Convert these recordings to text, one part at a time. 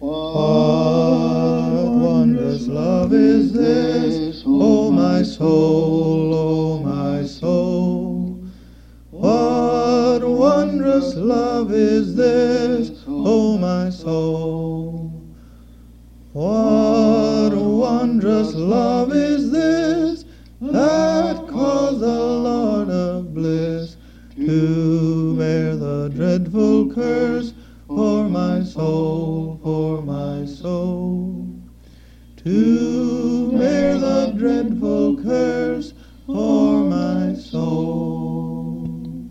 What wondrous love is this, O my soul, O my soul? What wondrous love is this, O my soul? What wondrous love is this that caused the Lord of bliss to bear the dreadful curse for my soul, for my soul? To bear the dreadful curse for my soul.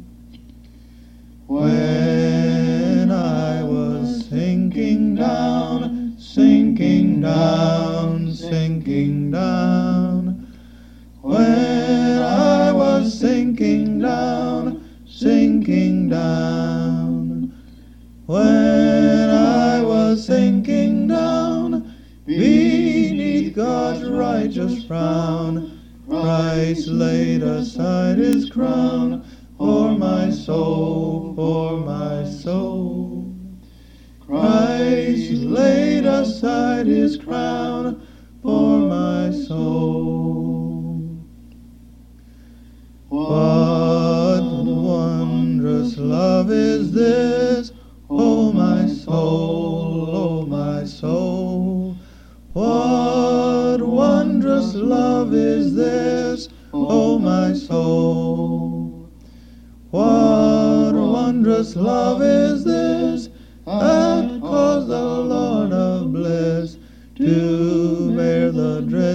When I was sinking down, sinking down, sinking down. When I was sinking down, sinking down. When I was sinking down, beneath God's righteous frown, Christ laid aside his crown for my soul, for my soul. Christ laid aside his crown for my soul. What wondrous love is this, O my soul, O my soul? What wondrous love is this, O my soul? What wondrous love is this that caused the Lord of bliss to bear the dread